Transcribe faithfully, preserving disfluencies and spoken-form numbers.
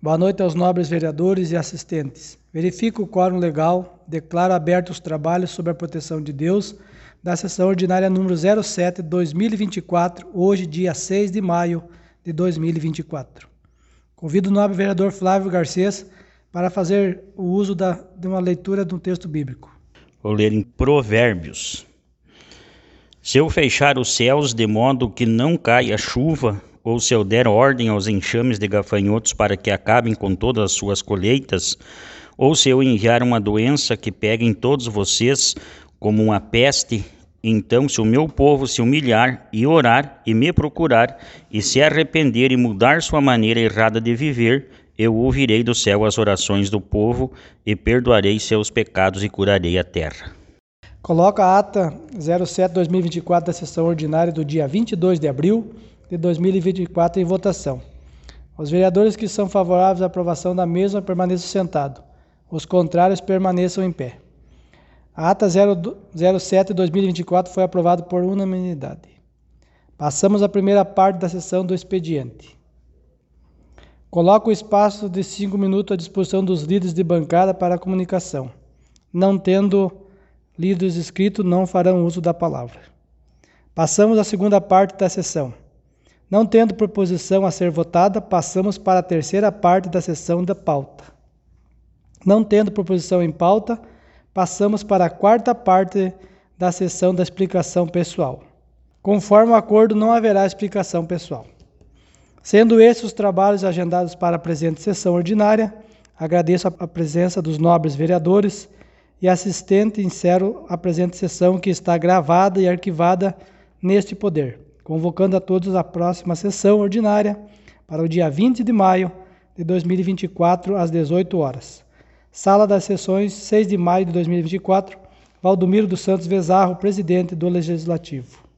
Boa noite aos nobres vereadores e assistentes. Verifico o quórum legal, declaro abertos os trabalhos sob a proteção de Deus da sessão ordinária número zero sete de dois mil e vinte e quatro, hoje dia seis de maio de dois mil e vinte e quatro. Convido o nobre vereador Flávio Garcês para fazer o uso da, de uma leitura de um texto bíblico. Vou ler em Provérbios. Se eu fechar os céus de modo que não caia chuva, ou se eu der ordem aos enxames de gafanhotos para que acabem com todas as suas colheitas, ou se eu enviar uma doença que pegue em todos vocês como uma peste, então se o meu povo se humilhar e orar e me procurar e se arrepender e mudar sua maneira errada de viver, eu ouvirei do céu as orações do povo e perdoarei seus pecados e curarei a terra. Coloca a ata zero sete de dois mil e vinte e quatro da sessão ordinária do dia vinte e dois de abril de dois mil e vinte e quatro em votação. Os vereadores que são favoráveis à aprovação da mesma permaneçam sentados. Os contrários permaneçam em pé. A ata zero sete de dois mil e vinte e quatro foi aprovada por unanimidade. Passamos à primeira parte da sessão do expediente. Coloco o espaço de cinco minutos à disposição dos líderes de bancada para a comunicação. Não tendo líderes inscritos, não farão uso da palavra. Passamos à segunda parte da sessão. Não tendo proposição a ser votada, passamos para a terceira parte da sessão da pauta. Não tendo proposição em pauta, passamos para a quarta parte da sessão da explicação pessoal. Conforme o acordo, não haverá explicação pessoal. Sendo esses os trabalhos agendados para a presente sessão ordinária, agradeço a presença dos nobres vereadores e assistente e encerro a presente sessão que está gravada e arquivada neste poder, convocando a todos à próxima sessão ordinária para o dia vinte de maio de dois mil e vinte e quatro, às dezoito horas. Sala das Sessões, seis de maio de dois mil e vinte e quatro, Valdomiro dos Santos Vezarro, presidente do Legislativo.